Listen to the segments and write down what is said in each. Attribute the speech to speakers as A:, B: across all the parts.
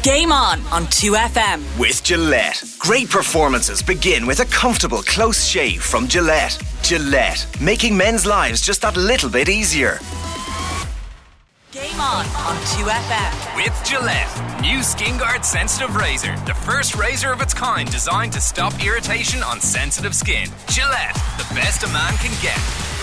A: Game On 2FM.
B: With Gillette. Great performances begin with a comfortable, close shave from Gillette. Gillette, making men's lives just that little bit easier.
A: Game On 2FM.
C: With Gillette. New Skin Guard Sensitive Razor. The first razor of its kind designed to stop irritation on sensitive skin. Gillette, the best a man can get.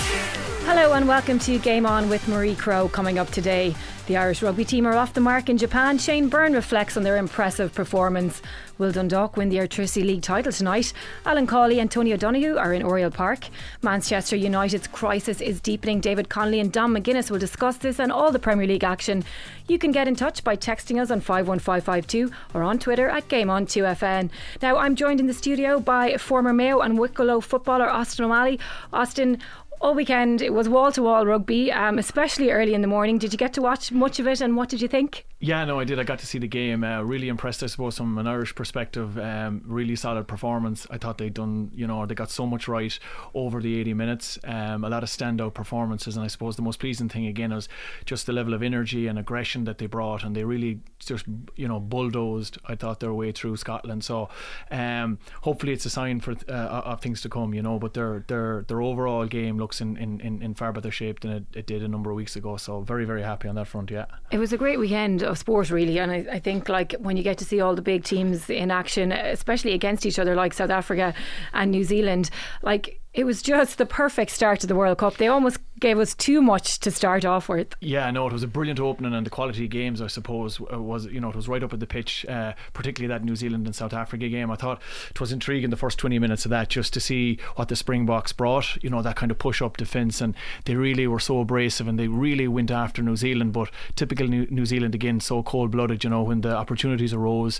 D: Hello and welcome to Game On with Marie Crowe. Coming up today, the Irish rugby team are off the mark in Japan. Shane Byrne reflects on their impressive performance. Will Dundalk win the Airtricity League title tonight? Alan Cawley and Tony O'Donoghue are in Oriel Park. Manchester United's crisis is deepening. David Connolly and Dom McGuinness will discuss this and all the Premier League action. You can get in touch by texting us on 51552 or on Twitter at GameOn2FN. Now, I'm joined in the studio by former Mayo and Wicklow footballer Austin O'Malley. Austin, all weekend it was wall-to-wall rugby, especially early in the morning. Did you get to watch much of it, and what did you think?
E: Yeah, no, I did. I got to see the game. Really impressed, I suppose, from an Irish perspective. Really solid performance. I thought they'd done, they got so much right over the 80 minutes. A lot of standout performances, and I suppose the most pleasing thing again was just the level of energy and aggression that they brought, and they really just, bulldozed, I thought, their way through Scotland. So hopefully it's a sign for of things to come, but their overall game looks in far better shape than it did a number of weeks ago. So very, very happy on that front. Yeah, it was
D: a great weekend of sport, really, and I think like when you get to see all the big teams in action, especially against each other, like South Africa and New Zealand, like it was just the perfect start to the World Cup. They almost gave us too much to start off with.
E: Yeah, no, it was a brilliant opening, and the quality of games, I suppose, was it was right up at the pitch, particularly that New Zealand and South Africa game. I thought it was intriguing the first 20 minutes of that, just to see what the Springboks brought, that kind of push-up defence, and they really were so abrasive and they really went after New Zealand, but typical New Zealand again, so cold-blooded, when the opportunities arose,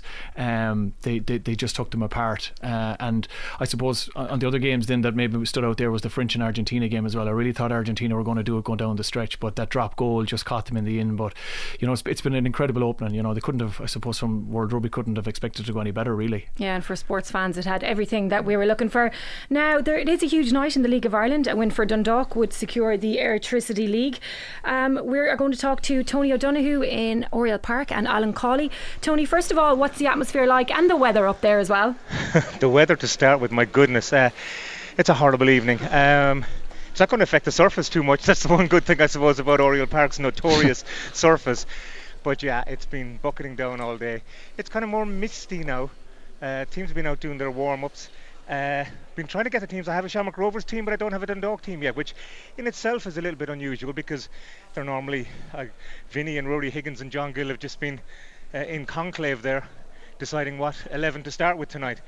E: they just took them apart, and I suppose on the other games then that maybe stood out there was the French and Argentina game as well. I really thought Argentina were going to do it going down the stretch, but that drop goal just caught them in the end. But it's been an incredible opening. They couldn't have, I suppose, from World Rugby couldn't have expected to go any better, really.
D: Yeah, and for sports fans it had everything that we were looking for. Now it is a huge night in the League of Ireland. A win for Dundalk would secure the Airtricity League. We're going to talk to Tony O'Donoghue in Oriel Park and Alan Cawley. Tony, first of all, what's the atmosphere like and the weather up there as well?
F: The weather to start with, my goodness, it's a horrible evening. It's not going to affect the surface too much. That's the one good thing, I suppose, about Oriel Park's notorious surface. But yeah, it's been bucketing down all day. It's kind of more misty now. Teams have been out doing their warm-ups. Been trying to get the teams. I have a Shamrock Rovers team, but I don't have a Dundalk team yet, which in itself is a little bit unusual because they're normally Vinny and Rory Higgins and John Gill have just been in conclave there, deciding what 11 to start with tonight.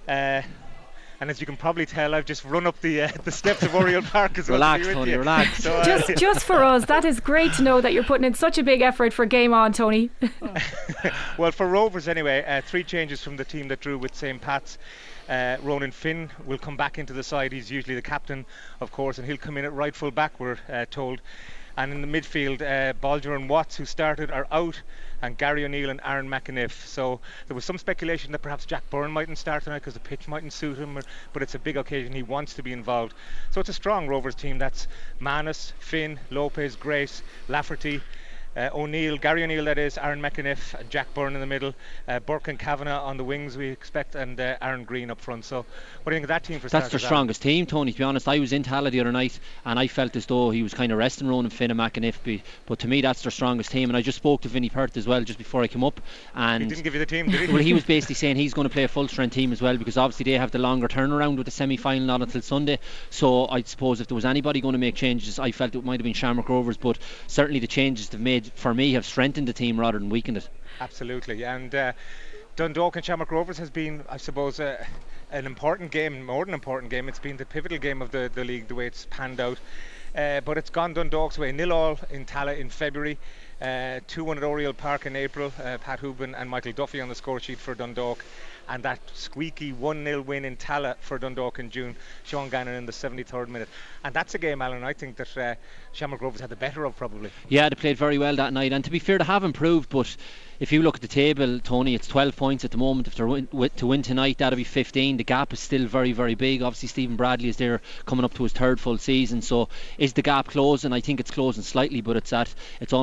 F: And as you can probably tell, I've just run up the steps of Oriel Park as well.
G: Relax, Tony, relax.
F: So,
D: just for us, that is great to know that you're putting in such a big effort for Game On, Tony.
F: Well, for Rovers anyway, 3 changes from the team that drew with St. Pat's. Ronan Finn will come back into the side. He's usually the captain, of course, and he'll come in at right full back, we're told. And in the midfield, Balger and Watts, who started, are out, and Gary O'Neill and Aaron McAniff. So there was some speculation that perhaps Jack Byrne mightn't start tonight because the pitch mightn't suit him, but it's a big occasion. He wants to be involved. So it's a strong Rovers team. That's Manus, Finn, Lopez, Grace, Lafferty, O'Neill, Gary O'Neill, that is, Aaron McAniff, and Jack Byrne in the middle, Burke and Kavanagh on the wings, we expect, and Aaron Green up front. So what do you think of that team for starters?
G: That's their strongest team, Tony, to be honest. I was in Tala the other night and I felt as though he was kind of resting Ronan Finn and McAniff, but to me that's their strongest team. And I just spoke to Vinnie Perth as well just before I came up, and
F: he didn't give you the team, did he?
G: Well, he was basically saying he's going to play a full strength team as well, because obviously they have the longer turnaround with the semi-final not until Sunday. So I suppose if there was anybody going to make changes, I felt it might have been Shamrock Rovers, but certainly the changes they've made for me have strengthened the team rather than weakened it.
F: Absolutely. And Dundalk and Shamrock Rovers has been, I suppose, an important game, more than an important game. It's been the pivotal game of the league, the way it's panned out. But it's gone Dundalk's way. 0-0 in Tala in February, 2-1 at Oriel Park in April. Pat Hooban and Michael Duffy on the score sheet for Dundalk. And that squeaky 1-0 win in Tala for Dundalk in June. Sean Gannon in the 73rd minute. And that's a game, Alan, I think that Shamrock Rovers had the better of, probably.
G: Yeah, they played very well that night. And to be fair, they have improved, but if you look at the table, Tony, it's 12 points at the moment. If they're to win tonight, that'll be 15. The gap is still very, very big. Obviously Stephen Bradley is there coming up to his 3rd full season, so is the gap closing? I think it's closing slightly, but it's almost at a snail's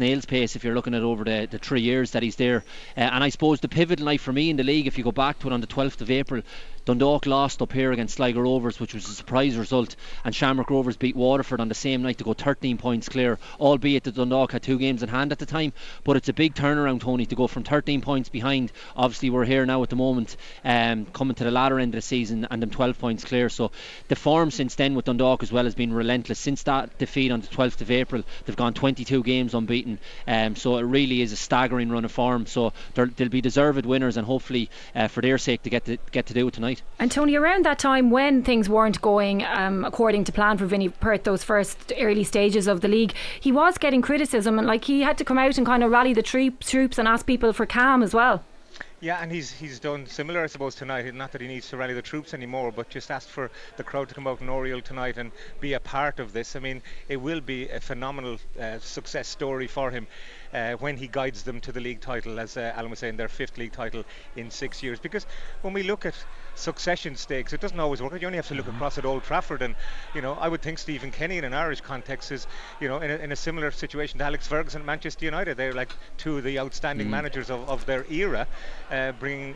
G: snail's pace if you're looking at over the 3 years that he's there. And I suppose the pivot in life for me in the league, if you go back to it on the 12th of April, Dundalk lost up here against Sligo Rovers, which was a surprise result, and Shamrock Rovers beat Waterford on the same night to go 13 points clear, albeit that Dundalk had 2 games in hand at the time. But it's a big turnaround, Tony, to go from 13 points behind. Obviously we're here now at the moment, coming to the latter end of the season, and them 12 points clear. So the form since then with Dundalk as well has been relentless. Since that defeat on the 12th of April, they've gone 22 games unbeaten, so it really is a staggering run of form. So they'll be deserved winners, and hopefully for their sake to get to do it tonight.
D: And Tony, around that time when things weren't going according to plan for Vinnie Perth, those first early stages of the league, he was getting criticism, and like he had to come out and kind of rally the troops and ask people for calm as well.
F: Yeah, and he's done similar, I suppose, tonight. Not that he needs to rally the troops anymore, but just asked for the crowd to come out in Oriel tonight and be a part of this. I mean, it will be a phenomenal success story for him when he guides them to the league title, as Alan was saying, their 5th league title in 6 years. Because when we look at succession stakes, it doesn't always work. You only have to look across at Old Trafford, and I would think Stephen Kenny in an Irish context is in a similar situation to Alex Ferguson at Manchester United. They're like 2 of the outstanding managers of their era, bringing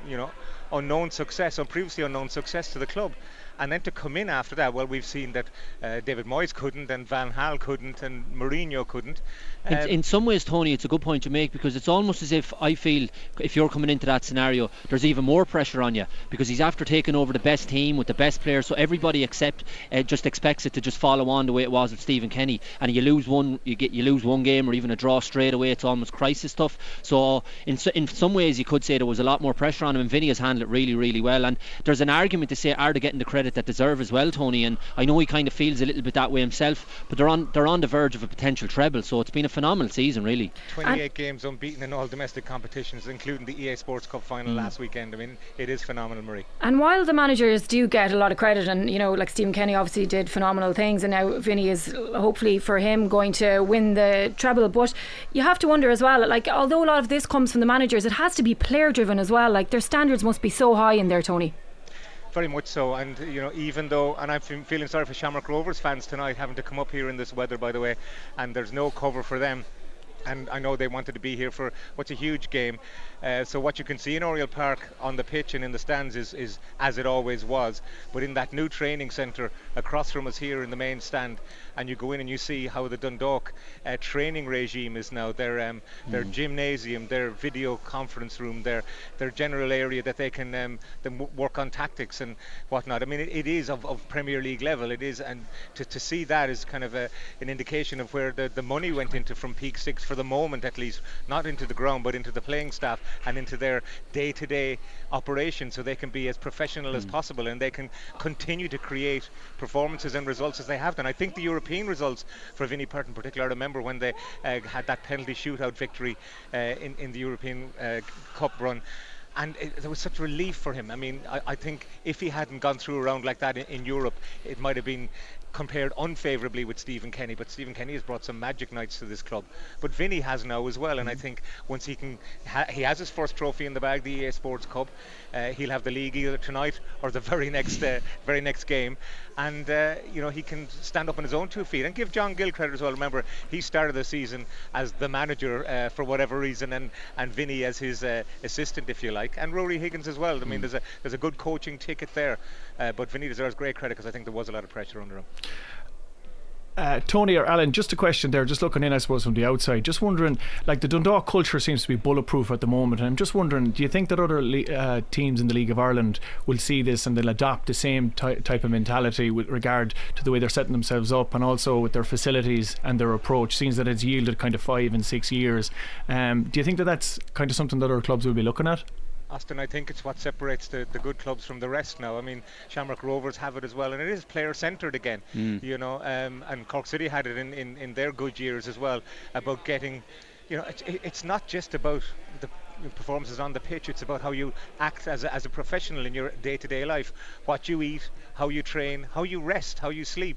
F: previously unknown success to the club. And then to come in after that, well, we've seen that David Moyes couldn't, and Van Gaal couldn't, and Mourinho couldn't.
G: In some ways, Tony, it's a good point to make, because it's almost as if I feel if you're coming into that scenario, there's even more pressure on you, because he's after taking over the best team with the best players, so everybody just expects it to just follow on the way it was with Stephen Kenny. And you lose one game, or even a draw straight away, it's almost crisis stuff. So in some ways, you could say there was a lot more pressure on him, and Vinny has handled it really, really well. And there's an argument to say, are they getting the credit that deserve as well, Tony? And I know he kind of feels a little bit that way himself, but they're on the verge of a potential treble, so it's been a phenomenal season, really.
F: 28 games unbeaten in all domestic competitions, including the EA Sports Cup final last weekend. I mean, it is phenomenal, Marie.
D: And while the managers do get a lot of credit, and like Stephen Kenny obviously did phenomenal things, and now Vinny is hopefully for him going to win the treble, but you have to wonder as well, like, although a lot of this comes from the managers, it has to be player driven as well. Like, their standards must be so high in there, Tony.
F: Very much so. And even though, and I'm feeling sorry for Shamrock Rovers fans tonight having to come up here in this weather, by the way, and there's no cover for them, and I know they wanted to be here for what's a huge game. So what you can see in Oriel Park on the pitch and in the stands is as it always was, but in that new training centre across from us here in the main stand, and you go in and you see how the Dundalk training regime is now, their gymnasium, their video conference room, their general area that they can work on tactics and whatnot. I mean, it is of Premier League level. It is, and to see that is kind of an indication of where the money went into from Peak Six, for the moment at least, not into the ground but into the playing staff and into their day-to-day operation, so they can be as professional as possible, and they can continue to create performances and results as they have done. I think the European results for Vinnie Perth in particular, I remember when they had that penalty shootout victory in the European Cup run, and there was such relief for him. I mean, I think if he hadn't gone through a round like that in Europe, it might have been compared unfavourably with Stephen Kenny, but Stephen Kenny has brought some magic nights to this club, but Vinny has now as well. And I think once he has his first trophy in the bag, the EA Sports Cup, he'll have the league either tonight or the very next game, and he can stand up on his own 2 feet. And give John Gill credit as well. Remember, he started the season as the manager for whatever reason, and Vinny as his assistant, if you like, and Rory Higgins as well. I mean, there's a good coaching ticket there, but Vinny deserves great credit, because I think there was a lot of pressure under him.
E: Tony or Alan, just a question there, just looking in I suppose from the outside, just wondering, like, the Dundalk culture seems to be bulletproof at the moment, and I'm just wondering, do you think that other teams in the League of Ireland will see this and they'll adopt the same type of mentality with regard to the way they're setting themselves up, and also with their facilities and their approach, seems that it's yielded kind of 5 and 6 years? Do you think that that's kind of something that other clubs will be looking at?
F: Austin, I think it's what separates the good clubs from the rest now. I mean, Shamrock Rovers have it as well, and it is player-centred again. And Cork City had it in their good years as well, about getting, it's not just about the performances on the pitch, it's about how you act as a professional in your day-to-day life, what you eat, how you train, how you rest, how you sleep.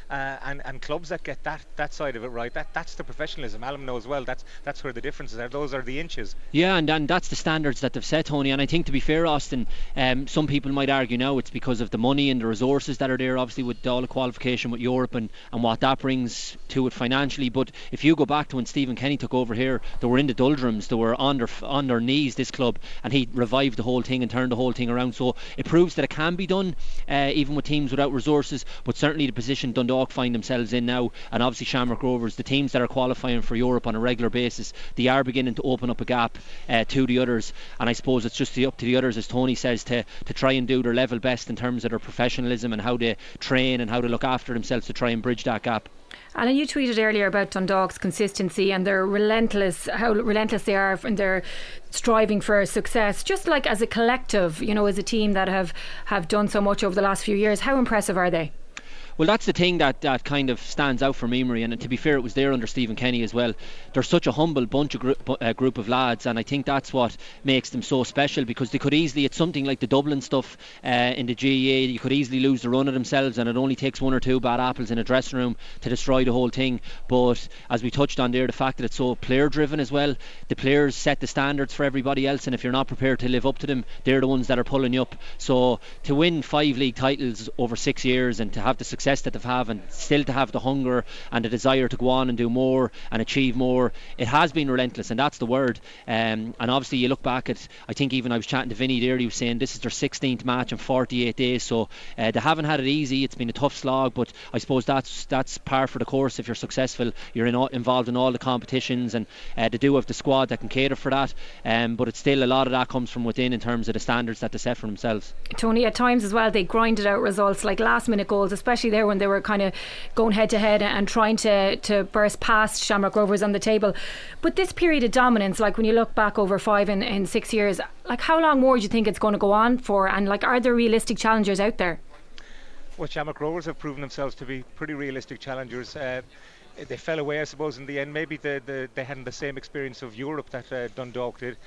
F: and clubs that get that side of it right, that's the professionalism. Alan knows well that's where the differences are. Those are the inches.
G: Yeah, and that's the standards that they've set, Tony. And I think, to be fair, Austin, some people might argue now it's because of the money and the resources that are there, obviously with all the qualification with Europe and what that brings to it financially. But if you go back to when Stephen Kenny took over here, they were in the doldrums, they were on their knees, this club, and he revived the whole thing and turned the whole thing around. So it proves that it can be done, even with teams without resources. But certainly the position Dundalk find themselves in now, and obviously Shamrock Rovers, the teams that are qualifying for Europe on a regular basis, they are beginning to open up a gap to the others. And I suppose it's just up to the others, as Tony says, to try and do their level best in terms of their professionalism and how they train and how they look after themselves to try and bridge that gap.
D: Alan, you tweeted earlier about Dundalk's consistency and their how relentless they are in their striving for success. Just like as a collective, as a team that have done so much over the last few years, how impressive are they?
G: Well, that's the thing that kind of stands out for me, Marie, and to be fair, it was there under Stephen Kenny as well. They're such a humble bunch of group of lads, and I think that's what makes them so special, because they could easily, it's something like the Dublin stuff in the GAA, you could easily lose the run of themselves, and it only takes one or two bad apples in a dressing room to destroy the whole thing. But as we touched on there, the fact that it's so player driven as well, the players set the standards for everybody else, and if you're not prepared to live up to them, they're the ones that are pulling you up. So to win 5 league titles over 6 years and to have the success that they've had, and still to have the hunger and the desire to go on and do more and achieve more, it has been relentless, and that's the word. And obviously you look back at, I think even I was chatting to Vinny there, he was saying this is their 16th match in 48 days, so they haven't had it easy. It's been a tough slog, but I suppose that's par for the course. If you're successful, you're involved in all the competitions, and they do have the squad that can cater for that, but it's still a lot of that comes from within in terms of the standards that they set for themselves.
D: Tony, at times as well they grinded out results like last minute goals, especially there when they were kind of going head to head and trying to burst past Shamrock Rovers on the table. But this period of dominance, like when you look back over 5 and 6 years, like how long more do you think it's going to go on for, and like are there realistic challengers out there?
F: Well, Shamrock Rovers have proven themselves to be pretty realistic challengers. They fell away, I suppose, in the end. Maybe they hadn't the same experience of Europe that Dundalk did,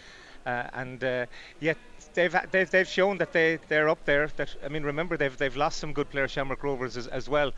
F: and yet they've shown that they're up there. That, I mean, remember they've lost some good players, Shamrock Rovers as well,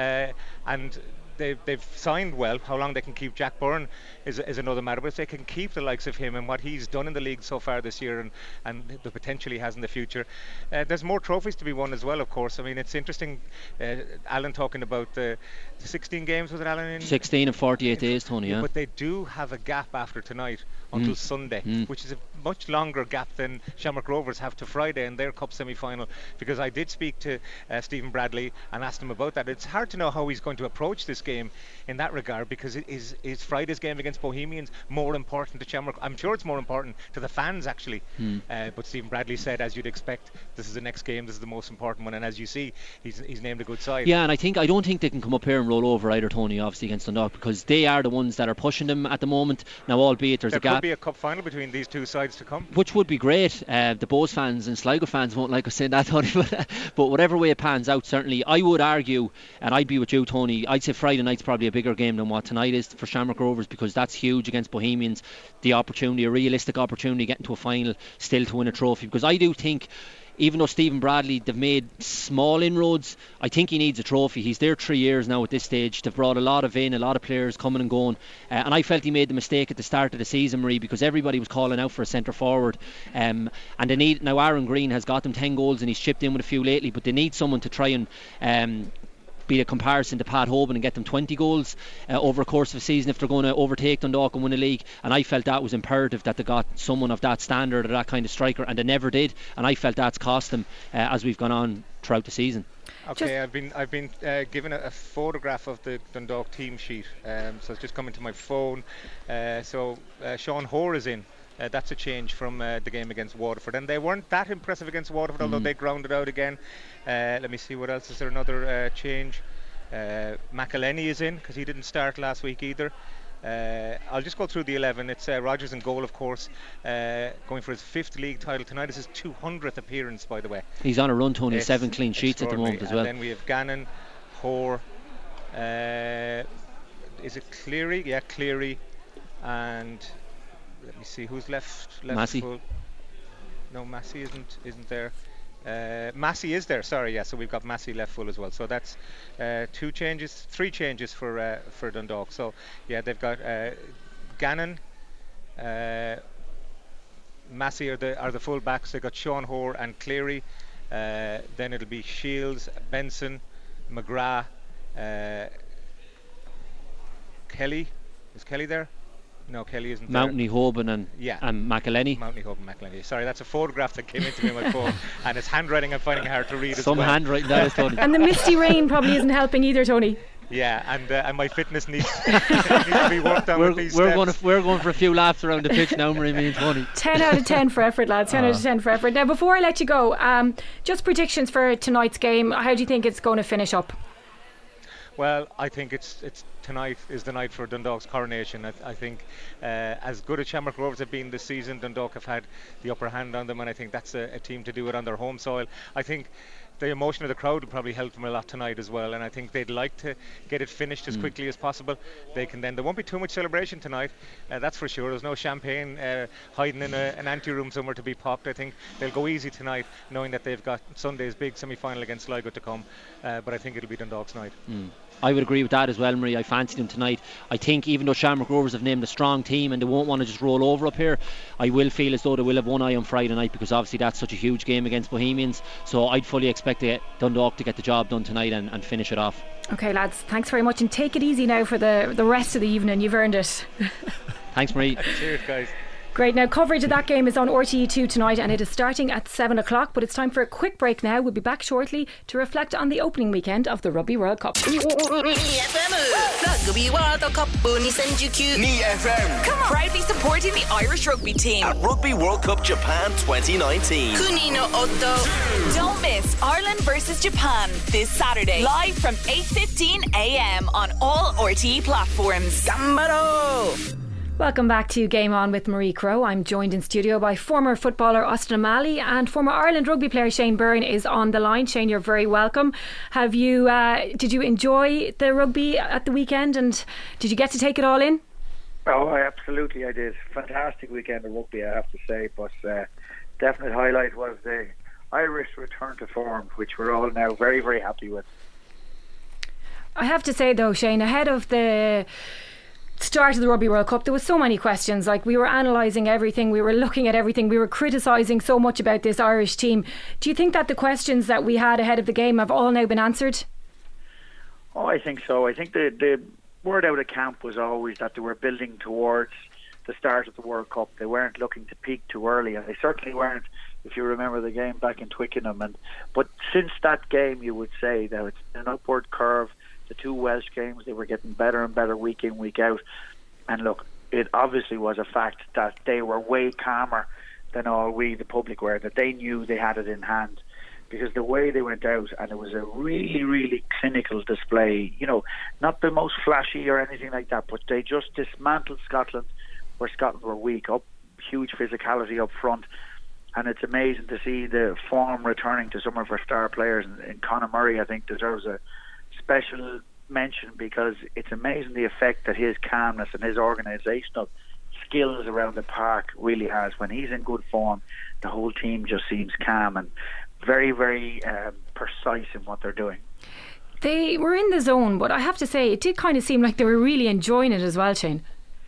F: and they've signed well. How long they can keep Jack Byrne is another matter, but if they can keep the likes of him and what he's done in the league so far this year and the potential he has in the future, there's more trophies to be won as well, of course. I mean, it's interesting, Alan talking about the 16 games, was it, Alan?
G: 16 and 48 days, Tony, yeah.
F: But they do have a gap after tonight until Sunday, which is a much longer gap than Shamrock Rovers have to Friday in their cup semi-final, because I did speak to Stephen Bradley and asked him about that. It's hard to know how he's going to approach this game in that regard, because is Friday's game against Bohemians more important to Shamrock? I'm sure it's more important to the fans actually, but Stephen Bradley said, as you'd expect, this is the next game, this is the most important one, and as you see, he's named a good side.
G: Yeah, and I don't think they can come up here and roll over either, Tony, obviously against Dundalk, because they are the ones that are pushing them at the moment. Now, albeit there's a gap.
F: There could be a cup final between these two sides to come,
G: which would be great. The Bows fans and Sligo fans won't like us saying that, Tony, but whatever way it pans out, certainly I would argue, and I'd be with you, Tony, I'd say Friday night's probably a bigger game than what tonight is for Shamrock Rovers, because that's huge against Bohemians, the opportunity, a realistic opportunity, getting to a final still to win a trophy. Because I do think, even though Stephen Bradley, they've made small inroads, I think he needs a trophy. He's there 3 years now at this stage. They've brought a lot of players coming and going, and I felt he made the mistake at the start of the season, Marie, because everybody was calling out for a centre forward, and they need, now Aaron Green has got them 10 goals and he's chipped in with a few lately, but they need someone to try and be a comparison to Pat Hoban and get them 20 goals over a course of a season if they're going to overtake Dundalk and win a league. And I felt that was imperative that they got someone of that standard or that kind of striker, and they never did, and I felt that's cost them as we've gone on throughout the season.
F: Okay, I've been given a photograph of the Dundalk team sheet, so it's just coming to my phone. So Sean Hoare is in. That's a change from the game against Waterford, and they weren't that impressive against Waterford, although they grounded out again. Let me see, what else is there? Another change. McElhenney is in because he didn't start last week either. I'll just go through the 11. It's Rogers in goal, of course, going for his 5th league title tonight. This is his 200th appearance, by the way.
G: He's on a run, Tony. 7 clean sheets at the moment as well.
F: And then we have Gannon, Hoare, is it Cleary? Yeah, Cleary, and let me see who's left.
G: Massey.
F: No, Massey isn't there. Massey is there, sorry, yeah, so we've got Massey left full as well. So that's three changes for Dundalk. So yeah, they've got Gannon, Massey are the full backs. They've got Sean Hoare and Cleary. Then it'll be Shields, Benson, McGrath, Kelly. Is Kelly there? No, Kelly isn't there.
G: Mountney, Hoban and McElhenney.
F: Mountney, Hoban, McElhenney. Sorry, that's a photograph that came into me on my phone, and it's handwriting I'm finding hard to read.
G: Some handwriting that is, Tony.
D: And the misty rain probably isn't helping either, Tony.
F: Yeah, and my fitness needs to be worked on with these steps.
G: We're going for a few laps around the pitch now, Marie, me and Tony.
D: 10 out of 10 for effort, lads. 10 out of 10 for effort. Now, before I let you go, just predictions for tonight's game. How do you think it's going to finish up?
F: Well, I think it's tonight is the night for Dundalk's coronation. I think as good as Shamrock Rovers have been this season, Dundalk have had the upper hand on them, and I think that's a team to do it on their home soil. I think the emotion of the crowd will probably help them a lot tonight as well, and I think they'd like to get it finished as quickly as possible. There won't be too much celebration tonight, that's for sure. There's no champagne hiding in an ante-room somewhere to be popped. I think they'll go easy tonight, knowing that they've got Sunday's big semi-final against Sligo to come, but I think it'll be Dundalk's night.
G: I would agree with that as well, Marie. I fancy them tonight. I think even though Shamrock Rovers have named a strong team and they won't want to just roll over up here, I will feel as though they will have one eye on Friday night, because obviously that's such a huge game against Bohemians. So I'd fully expect Dundalk to get the job done tonight and finish it off. Okay, lads, thanks very much, and take it easy now for the rest of the evening. You've earned it. Thanks, Marie.
F: Cheers, guys.
D: Great. Now, coverage of that game is on RTE2 tonight, and it is starting at 7 o'clock, but it's time for a quick break now. We'll be back shortly to reflect on the opening weekend of the Rugby World Cup.
A: Rugby World Cup FM. Come on. Proudly supporting the Irish rugby team
B: at Rugby World Cup Japan 2019.
A: Don't miss Ireland versus Japan this Saturday, live from 8:15 a.m. on all RTE platforms. Gambaro!
D: Welcome back to Game On with Marie Crowe. I'm joined in studio by former footballer Austin O'Malley, and former Ireland rugby player Shane Byrne is on the line. Shane, you're very welcome. Did you enjoy the rugby at the weekend, and did you get to take it all in?
H: Oh, absolutely I did. Fantastic weekend of rugby, I have to say, but definite highlight was the Irish return to form, which we're all now very, very happy with.
D: I have to say though, Shane, ahead of the start of the Rugby World Cup, there was so many questions. Like, we were analysing everything, we were looking at everything, we were criticising so much about this Irish team. Do you think that the questions that we had ahead of the game have all now been answered?
H: Oh, I think so. I think the word out of camp was always that they were building towards the start of the World Cup. They weren't looking to peak too early, and they certainly weren't, if you remember the game back in Twickenham. But since that game, you would say that it's an upward curve. The two Welsh games, they were getting better and better week in, week out. And look, it obviously was a fact that they were way calmer than all we, the public, were, that they knew they had it in hand. Because the way they went out, and it was a really, really clinical display, you know, not the most flashy or anything like that, but they just dismantled Scotland where Scotland were weak, up huge physicality up front. And it's amazing to see the form returning to some of our star players. And Conor Murray, I think, deserves a special mention, because it's amazing the effect that his calmness and his organisational skills around the park really has. When he's in good form, the whole team just seems calm and very, very precise in what they're doing.
D: They were in the zone, but I have to say, it did kind of seem like they were really enjoying it as well, Shane.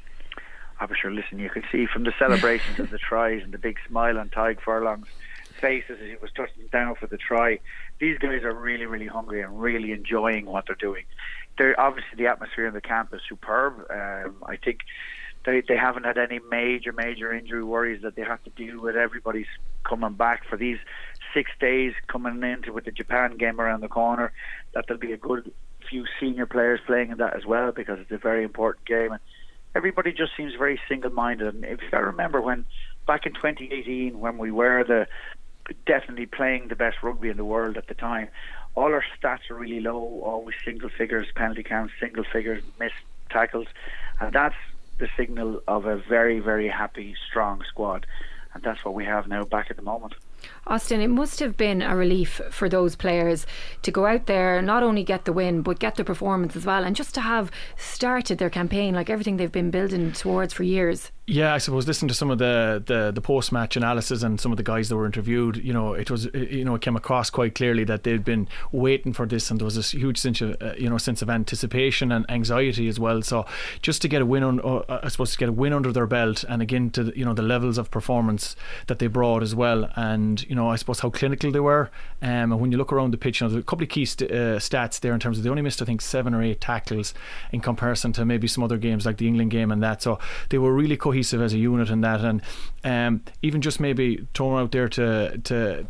H: I'm sure, listen, you could see from the celebrations of the tries and the big smile on Tadhg Furlong's faces as he was touching down for the try. These guys are really, really hungry and really enjoying what they're doing. They're obviously, the atmosphere in the camp is superb. I think they haven't had any major injury worries that they have to deal with. Everybody's coming back for these 6 days, coming into with the Japan game around the corner. That there'll be a good few senior players playing in that as well, because it's a very important game. And everybody just seems very single-minded. And if I remember when back in 2018, when we were definitely playing the best rugby in the world at the time, all our stats are really low, always single figures, penalty counts, single figures, missed tackles, and that's the signal of a very, very happy, strong squad, and that's what we have now back at the moment.
D: Austin, it must have been a relief for those players to go out there, not only get the win but get the performance as well, and just to have started their campaign like everything they've been building towards for years.
E: Yeah, I suppose listening to some of the post-match analysis and some of the guys that were interviewed, it came across quite clearly that they'd been waiting for this, and there was this huge sense of anticipation and anxiety as well. So just to get a win under their belt, and again to the levels of performance that they brought as well, and I suppose how clinical they were. And when you look around the pitch, there's a couple of key stats there in terms of they only missed, I think, 7 or 8 tackles in comparison to maybe some other games like the England game and that. So they were really cohesive as a unit in that, and even just maybe throwing out there to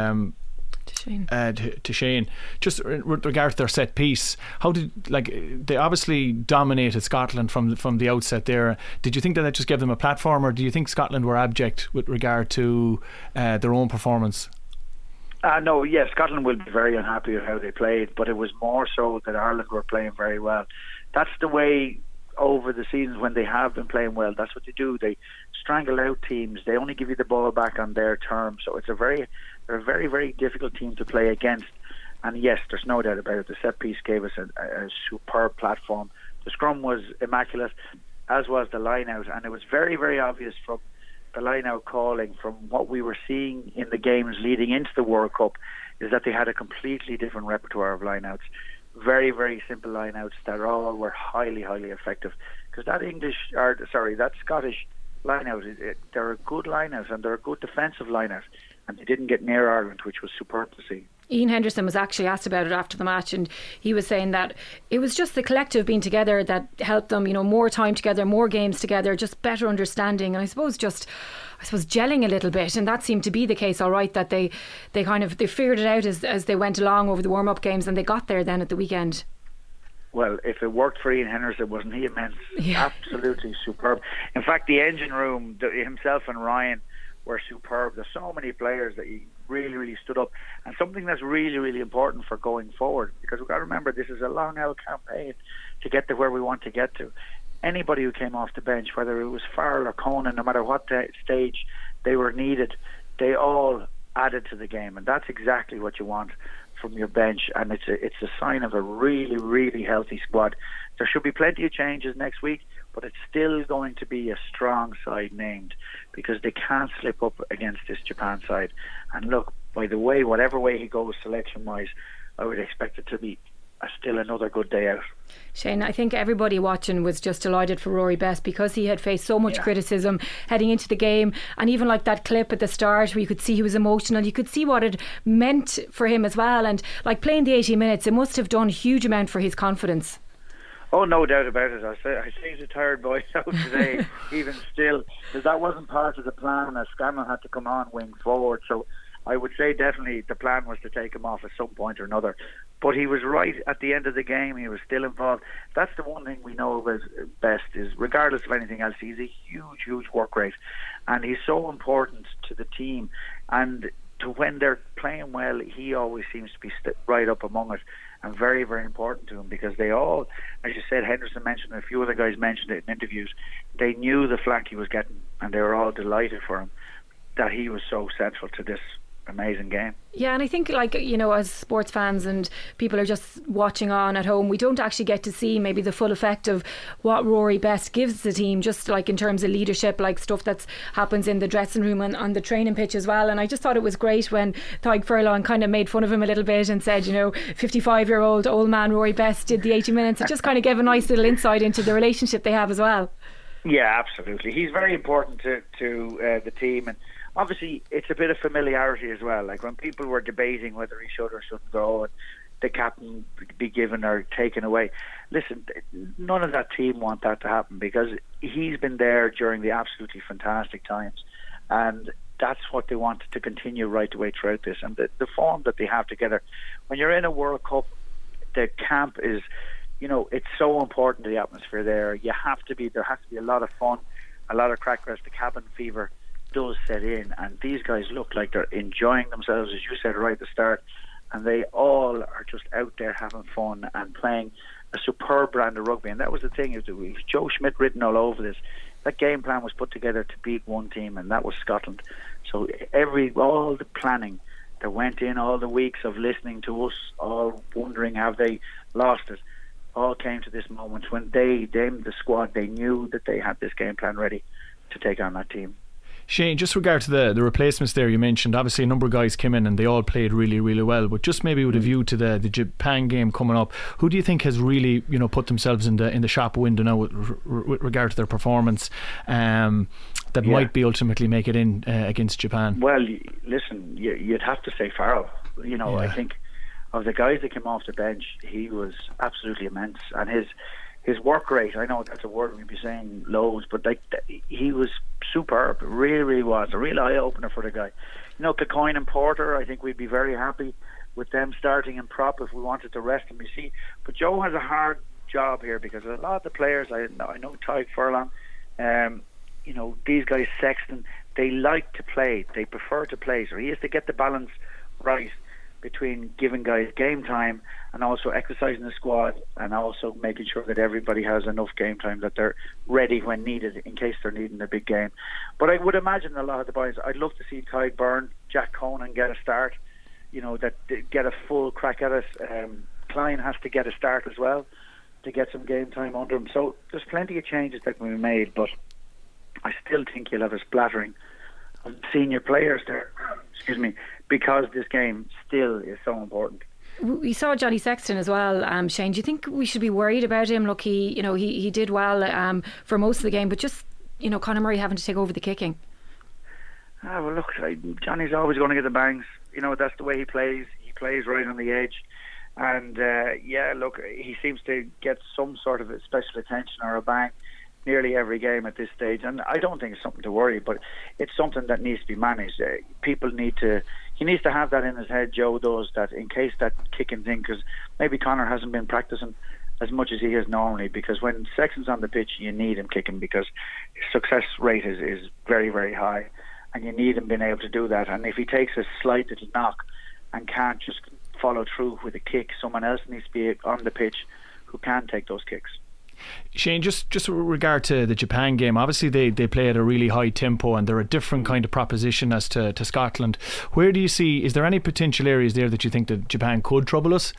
E: Shane, just with regard to their set piece, how did they obviously dominated Scotland from the outset there. Did you think that just gave them a platform, or do you think Scotland were abject with regard to their own performance?
H: No, yes, Scotland will be very unhappy with how they played, but it was more so that Ireland were playing very well. That's the way over the seasons when they have been playing well. That's what they do. They strangle out teams. They only give you the ball back on their terms. So they're a very, very difficult team to play against. And yes, there's no doubt about it. The set piece gave us a superb platform. The scrum was immaculate, as was the line out, and it was very, very obvious from the line out calling, from what we were seeing in the games leading into the World Cup, is that they had a completely different repertoire of line outs. Very, very simple line-outs that all were highly, highly effective. Because that Scottish line-out, they're a good line-out, and they're a good defensive line-out, and they didn't get near Ireland, which was superb to see.
D: Ian Henderson was actually asked about it after the match, and he was saying that it was just the collective being together that helped them, more time together, more games together, just better understanding, and I suppose gelling a little bit, and that seemed to be the case, all right, that they figured it out as they went along over the warm-up games, and they got there then at the weekend.
H: Well, if it worked for Ian Henderson, wasn't he immense? Yeah. Absolutely superb. In fact, the engine room, himself and Ryan were superb. There's so many players that he really, really stood up, and something that's really, really important for going forward, because we've got to remember this is a long out campaign to get to where we want to get to. Anybody who came off the bench, whether it was Farrell or Conan, no matter what stage they were needed, they all added to the game, and that's exactly what you want from your bench, and it's a sign of a really, really healthy squad. There should be plenty of changes next week, but it's still going to be a strong side named, because they can't slip up against this Japan side. And look, by the way, whatever way he goes selection wise, I would expect it to be still another good day out.
D: Shane, I think everybody watching was just delighted for Rory Best, because he had faced so much criticism heading into the game, and even like that clip at the start where you could see he was emotional, you could see what it meant for him as well, and like playing the 80 minutes, it must have done a huge amount for his confidence.
H: Oh, no doubt about it. I say he's a tired boy out today, even still, because that wasn't part of the plan, as Scanlon had to come on wing forward. So I would say definitely the plan was to take him off at some point or another. But he was right at the end of the game. He was still involved. That's the one thing we know about Best, is regardless of anything else, he's a huge, huge work rate, and he's so important to the team. And to when they're playing well, he always seems to be right up among it, and very, very important to him, because they all, as you said, Henderson mentioned it, a few other guys mentioned it in interviews, they knew the flack he was getting, and they were all delighted for him that he was so central to this amazing game.
D: Yeah, and I think, as sports fans and people are just watching on at home, we don't actually get to see maybe the full effect of what Rory Best gives the team, just like in terms of leadership, like stuff that happens in the dressing room and on the training pitch as well. And I just thought it was great when Tadhg Furlong kind of made fun of him a little bit and said, 55-year-old old man Rory Best did the 80 minutes. It just kind of gave a nice little insight into the relationship they have as well.
H: Yeah, absolutely. He's very important to the team, and obviously it's a bit of familiarity as well. Like when people were debating whether he should or shouldn't go and the captain be given or taken away, listen, none of that team want that to happen, because he's been there during the absolutely fantastic times, and that's what they want to continue right the way throughout this. And the form that they have together, when you're in a World Cup, the camp is, it's so important to the atmosphere there. There has to be a lot of fun, a lot of crack, whereas the cabin fever does set in, and these guys look like they're enjoying themselves, as you said right at the start, and they all are just out there having fun and playing a superb brand of rugby. And that was the thing, it was Joe Schmidt written all over this. That game plan was put together to beat one team, and that was Scotland. So all the planning that went in, all the weeks of listening to us, all wondering how they lost it, all came to this moment when they named the squad. They knew that they had this game plan ready, to take on that team.
E: Shane, just regard to the replacements there you mentioned, obviously a number of guys came in and they all played really, really well, but just maybe with a view to the Japan game coming up, who do you think has really, you know, put themselves in the shop window now with regard to their performance that might be ultimately make it in against Japan?
H: Well, listen, you'd have to say Farrell. You know, I think of the guys that came off the bench, he was absolutely immense, and his work rate, I know that's a word we'd be saying loads, but like he was superb. Really, really was a real eye opener for the guy. You know, Kilcoyne and Porter, I think we'd be very happy with them starting in prop if we wanted to rest them. You see, but Joe has a hard job here because a lot of the players, I know Tyke Furlong, you know, these guys, Sexton, they like to play, they prefer to play, so he has to get the balance right between giving guys game time and also exercising the squad and also making sure that everybody has enough game time, that they're ready when needed in case they're needing a big game. But I would imagine a lot of the boys, I'd love to see Ty Byrne, Jack Conan get a start, you know, that get a full crack at it. Klein has to get a start as well to get some game time under him. So there's plenty of changes that can be made, but I still think you'll have a splattering of senior players there, because this game still is so important.
D: We saw Johnny Sexton as well, Shane. Do you think we should be worried about him? Look, he did well for most of the game, but just, you know, Conor Murray having to take over the kicking.
H: Well, look, Johnny's always going to get the bangs. You know, that's the way he plays. He plays right on the edge. And, look, he seems to get some sort of a special attention or a bang nearly every game at this stage, and I don't think it's something to worry, but it's something that needs to be managed. He needs to have that in his head, Joe does, that in case that kicking thing, because maybe Conor hasn't been practicing as much as he is normally, because when Sexton's on the pitch you need him kicking because his success rate is very, very high, and you need him being able to do that. And if he takes a slight little knock and can't just follow through with a kick, someone else needs to be on the pitch who can take those kicks.
E: Shane, just with regard to the Japan game, obviously they play at a really high tempo and they're a different kind of proposition as to Scotland. Where do you see, is there any potential areas there that you think that Japan could trouble us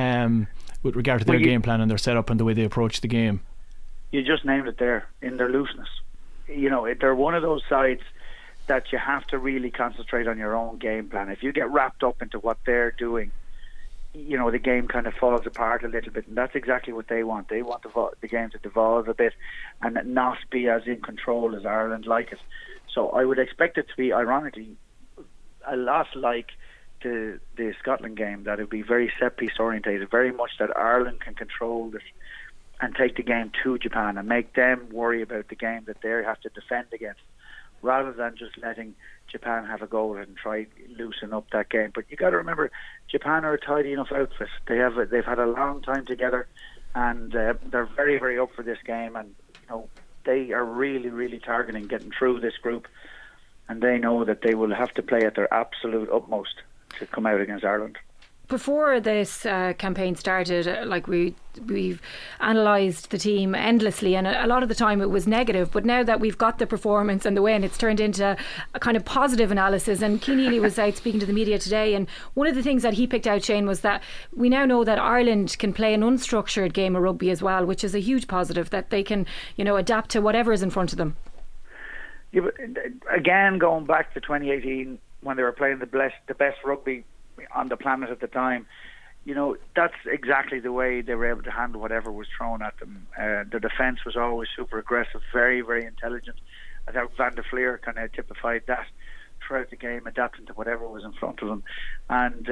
E: with regard to their game plan and their setup and the way they approach the game?
H: You just named it there, in their looseness. You know, they're one of those sides that you have to really concentrate on your own game plan. If you get wrapped up into what they're doing, you know, the game kind of falls apart a little bit, and that's exactly what they want. They want the game to devolve a bit and not be as in control as Ireland like it. So I would expect it to be, ironically, a lot like the Scotland game, that it would be very set-piece orientated, very much that Ireland can control this and take the game to Japan and make them worry about the game that they have to defend against, rather than just letting Japan have a go at it and try loosen up that game. But you got to remember, Japan are a tidy enough outfit. They've had a long time together, and they're very, very up for this game. And you know, they are really, really targeting getting through this group, and they know that they will have to play at their absolute utmost to come out against Ireland.
D: Before this campaign started, we've analysed the team endlessly, and a lot of the time it was negative, but now that we've got the performance and the win, it's turned into a kind of positive analysis. And Cian Healy was out speaking to the media today, and one of the things that he picked out, Shane, was that we now know that Ireland can play an unstructured game of rugby as well, which is a huge positive, that they can, you know, adapt to whatever is in front of them.
H: Yeah, but again, going back to 2018 when they were playing the best rugby on the planet at the time, you know, that's exactly the way they were able to handle whatever was thrown at them. Their defence was always super aggressive, very, very intelligent. I thought Van der Fleer kind of typified that throughout the game, adapting to whatever was in front of them. And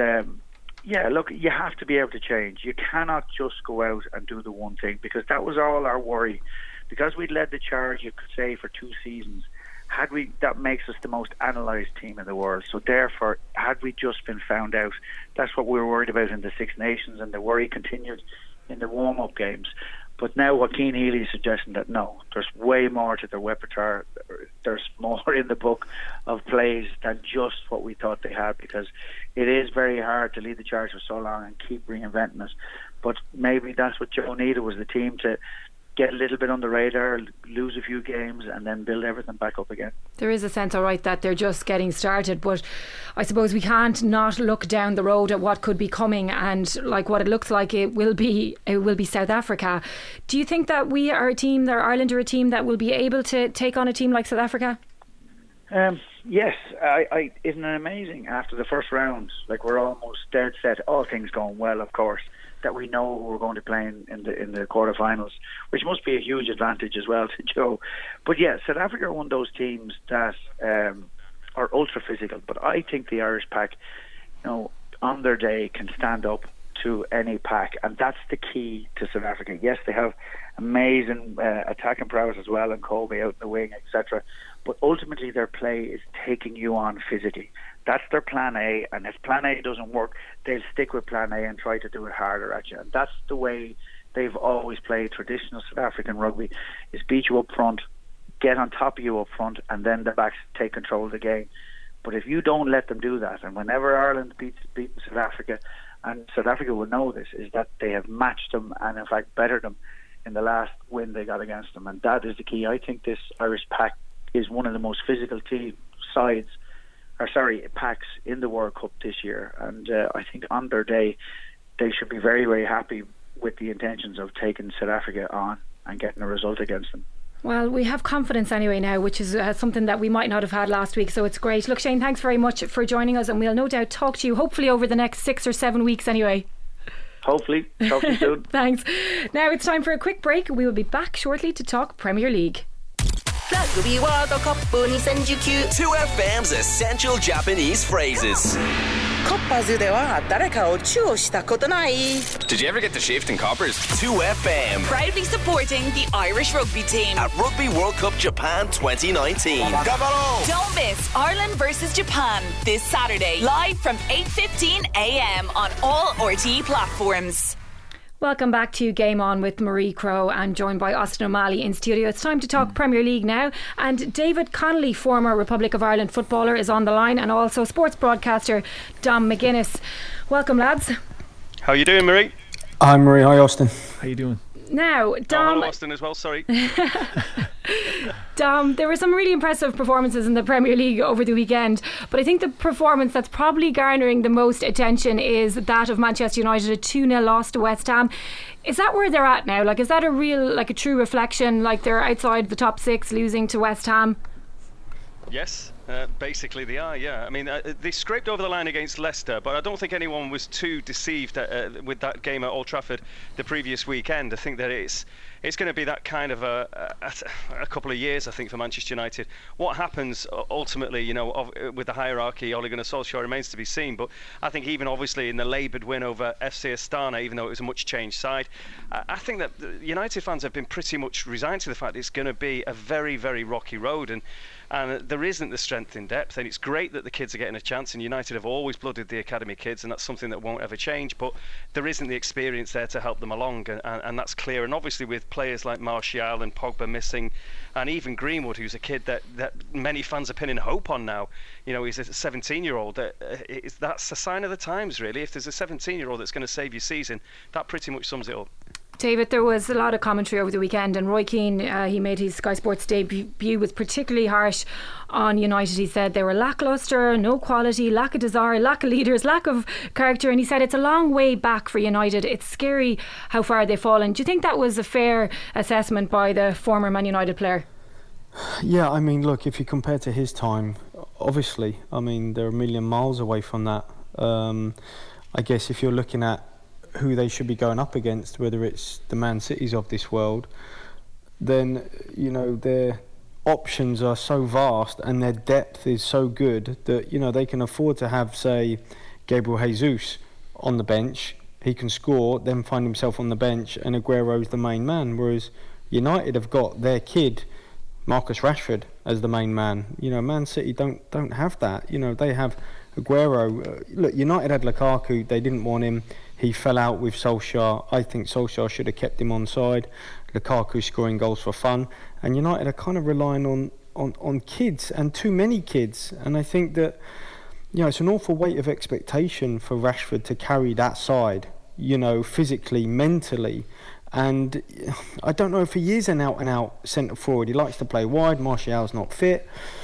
H: look, you have to be able to change. You cannot just go out and do the one thing, because that was all our worry. Because we'd led the charge, you could say, for 2 seasons, that makes us the most analysed team in the world. So therefore, had we just been found out, that's what we were worried about in the Six Nations, and the worry continued in the warm-up games. But now what Cian Healy is suggesting, that no, there's way more to their repertoire. There's more in the book of plays than just what we thought they had, because it is very hard to lead the charge for so long and keep reinventing it. But maybe that's what Joe needed, was the team to get a little bit on the radar, lose a few games, and then build everything back up again.
D: There is a sense, all right, that they're just getting started, but I suppose we can't not look down the road at what could be coming, and like what it looks like it will be South Africa. Do you think that we are a team, that Ireland are a team that will be able to take on a team like South Africa?
H: Yes, isn't it amazing after the first round? Like, we're almost dead set, all things going well, of course, that we know we're going to play in the quarterfinals, which must be a huge advantage as well to Joe. But yeah, South Africa are one of those teams that are ultra physical. But I think the Irish pack, on their day, can stand up to any pack, and that's the key to South Africa. Yes, they have amazing attacking prowess as well, and Kobe out in the wing, etc. But ultimately, their play is taking you on physically. That's their plan A, and if plan A doesn't work, they'll stick with plan A and try to do it harder at you. And that's the way they've always played traditional South African rugby, is beat you up front, get on top of you up front, and then the backs take control of the game. But if you don't let them do that, and whenever Ireland beats South Africa, and South Africa will know this, is that they have matched them and in fact bettered them in the last win they got against them. And that is the key. I think this Irish pack is one of the most physical packs in the World Cup this year, and I think on their day they should be very, very happy with the intentions of taking South Africa on and getting a result against them.
D: Well, we have confidence anyway now, which is something that we might not have had last week, so it's great. Look, Shane, thanks very much for joining us, and we'll no doubt talk to you hopefully over the next 6 or 7 weeks anyway.
H: Hopefully. Talk to you soon.
D: Thanks. Now it's time for a quick break. We will be back shortly to talk Premier League.
I: Rugby World Cup 2019
J: 2FM's Essential Japanese Phrases.
I: Did
C: you ever get to shift in coppers?
J: 2FM.
A: Proudly supporting the Irish rugby team
J: at Rugby World Cup Japan 2019.
A: Don't miss Ireland versus Japan this Saturday, live from 8:15 a.m. on all RTE platforms.
D: Welcome back to Game On with Marie Crowe, and joined by Austin O'Malley in studio. It's time to talk Premier League now, and David Connolly, former Republic of Ireland footballer, is on the line, and also sports broadcaster Dom McGuinness. Welcome, lads.
K: How are you doing, Marie?
E: Hi Marie, hi Austin. How you doing?
D: Now, Dom...
K: hello, Austin as well, sorry.
D: Dom, there were some really impressive performances in the Premier League over the weekend, but I think the performance that's probably garnering the most attention is that of Manchester United, a 2-0 loss to West Ham. Is that where they're at now? Like, is that a true reflection? Like, they're outside the top 6, losing to West Ham?
K: Yes. Basically they are, yeah. I mean, they scraped over the line against Leicester, but I don't think anyone was too deceived with that game at Old Trafford the previous weekend. I think that it's going to be that kind of a couple of years, I think, for Manchester United. What happens ultimately, with the hierarchy, Ole Gunnar Solskjaer remains to be seen. But I think even obviously in the laboured win over FC Astana, even though it was a much changed side, I think that the United fans have been pretty much resigned to the fact it's going to be a very, very rocky road, and there isn't the strength in depth. And it's great that the kids are getting a chance, and United have always blooded the academy kids, and that's something that won't ever change, but there isn't the experience there to help them along, and that's clear. And obviously with players like Martial and Pogba missing, and even Greenwood, who's a kid that many fans are pinning hope on now, he's a 17-year-old, that's a sign of the times, really. If there's a 17-year-old that's going to save your season, that pretty much sums it up.
D: David, there was a lot of commentary over the weekend, and Roy Keane, he made his Sky Sports debut, was particularly harsh on United. He said they were lacklustre, no quality, lack of desire, lack of leaders, lack of character, and he said it's a long way back for United. It's scary how far they've fallen. Do you think that was a fair assessment by the former Man United player?
L: Yeah, I mean, look, if you compare to his time, obviously, I mean, they're a million miles away from that. I guess if you're looking at who they should be going up against, whether it's the Man Cities of this world, then their options are so vast and their depth is so good that they can afford to have, say, Gabriel Jesus on the bench. He can score, then find himself on the bench, and Aguero's the main man. Whereas United have got their kid, Marcus Rashford, as the main man. Man City don't have that. They have Aguero. Look, United had Lukaku. They didn't want him. He fell out with Solskjaer. I think Solskjaer should have kept him on side. Lukaku scoring goals for fun. And United are kind of relying on kids, and too many kids. And I think that, it's an awful weight of expectation for Rashford to carry that side, physically, mentally. And I don't know if he is an out-and-out centre forward. He likes to play wide. Martial's not fit.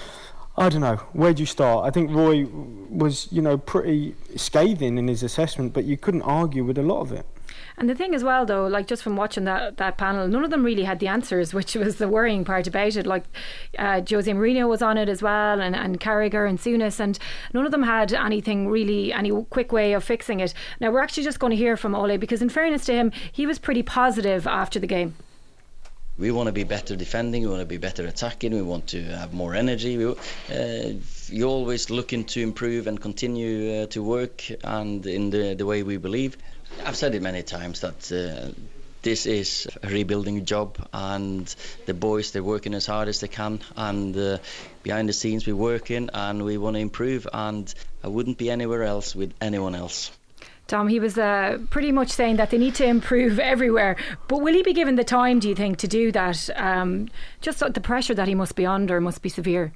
L: I don't know. Where do you start? I think Roy was, pretty scathing in his assessment, but you couldn't argue with a lot of it.
D: And the thing as well, though, like just from watching that panel, none of them really had the answers, which was the worrying part about it. Like Jose Mourinho was on it as well, and Carragher and Souness, and none of them had anything really, any quick way of fixing it. Now we're actually just going to hear from Ole, because in fairness to him, he was pretty positive after the game.
M: We want to be better defending, we want to be better attacking, we want to have more energy. You're always looking to improve and continue to work, and in the way we believe. I've said it many times that this is a rebuilding job, and the boys, they're working as hard as they can, and behind the scenes we're working and we want to improve, and I wouldn't be anywhere else with anyone else.
D: Tom, he was pretty much saying that they need to improve everywhere, but will he be given the time, do you think, to do that? Just the pressure that he must be under must be severe.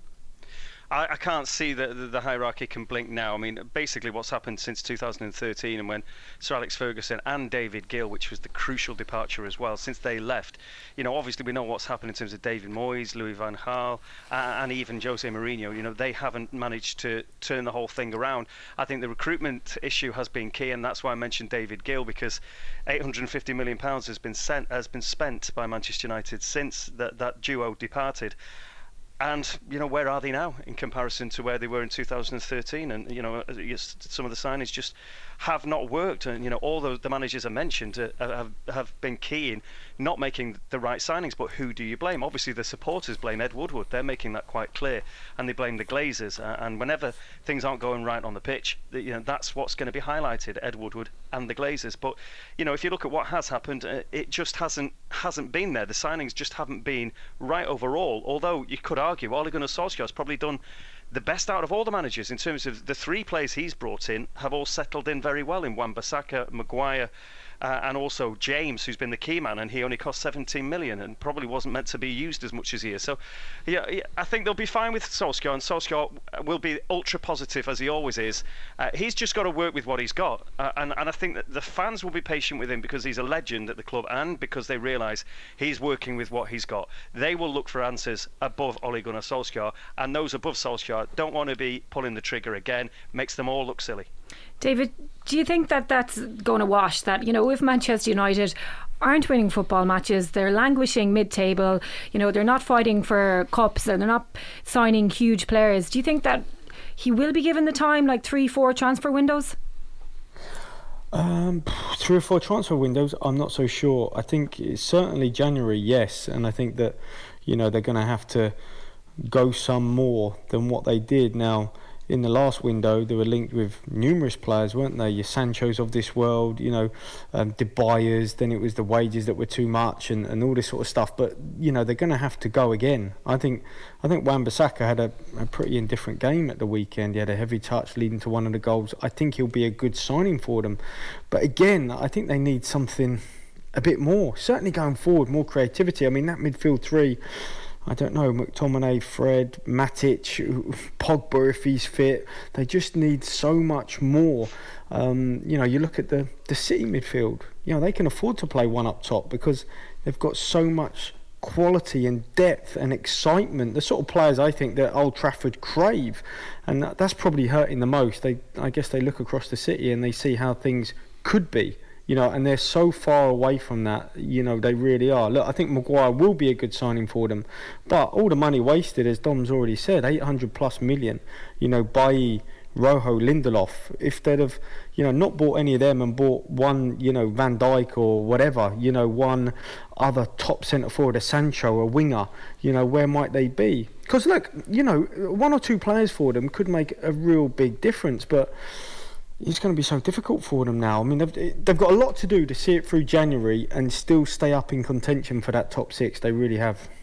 K: I can't see the hierarchy can blink now. I mean, basically what's happened since 2013, and when Sir Alex Ferguson and David Gill, which was the crucial departure as well, since they left, obviously we know what's happened in terms of David Moyes, Louis van Gaal, and even Jose Mourinho. They haven't managed to turn the whole thing around. I think the recruitment issue has been key, and that's why I mentioned David Gill, because £850 million has been spent by Manchester United since that duo departed. And where are they now in comparison to where they were in 2013? And some of the signings just have not worked, and all the managers I mentioned have been key in not making the right signings. But who do you blame? Obviously the supporters blame Ed Woodward. They're making that quite clear, and they blame the Glazers. And whenever things aren't going right on the pitch, that's what's going to be highlighted: Ed Woodward and the Glazers. But if you look at what has happened, it just hasn't been there. The signings just haven't been right overall. Although you could argue Ole Gunnar Solskjaer has probably done the best out of all the managers in terms of the three players he's brought in have all settled in very well in Wan-Bissaka, Maguire, and also James, who's been the key man, and he only cost 17 million and probably wasn't meant to be used as much as he is. So yeah, I think they'll be fine with Solskjaer, and Solskjaer will be ultra positive as he always is. He's just got to work with what he's got, and I think that the fans will be patient with him because he's a legend at the club, and because they realise he's working with what he's got. They will look for answers above Ole Gunnar Solskjaer, and those above Solskjaer don't want to be pulling the trigger again. Makes them all look silly.
D: David, do you think that that's going to wash? That, if Manchester United aren't winning football matches, they're languishing mid-table, they're not fighting for cups, and they're not signing huge players, do you think that he will be given the time, like 3-4 transfer windows?
L: 3 or 4 transfer windows, I'm not so sure. I think certainly January, yes, and I think that they're going to have to go some more than what they did. Now, in the last window, they were linked with numerous players, weren't they? Your Sanchos of this world, De Bayers, then it was the wages that were too much and all this sort of stuff. But, they're going to have to go again. I think Wan-Bissaka had a pretty indifferent game at the weekend. He had a heavy touch leading to one of the goals. I think he'll be a good signing for them. But again, I think they need something a bit more. Certainly going forward, more creativity. I mean, that midfield three, I don't know, McTominay, Fred, Matic, Pogba if he's fit. They just need so much more. You look at the City midfield. They can afford to play one up top because they've got so much quality and depth and excitement. The sort of players I think that Old Trafford crave, and that's probably hurting the most. I guess they look across the city and they see how things could be. And they're so far away from that, they really are. Look, I think Maguire will be a good signing for them. But all the money wasted, as Dom's already said, 800 plus million, Bailly, Rojo, Lindelof. If they'd have, not bought any of them and bought one, Van Dijk or whatever, one other top centre forward, a Sancho, a winger, where might they be? Because look, 1 or 2 players for them could make a real big difference, but it's going to be so difficult for them now. I mean, they've got a lot to do to see it through January and still stay up in contention for that top 6. They really have.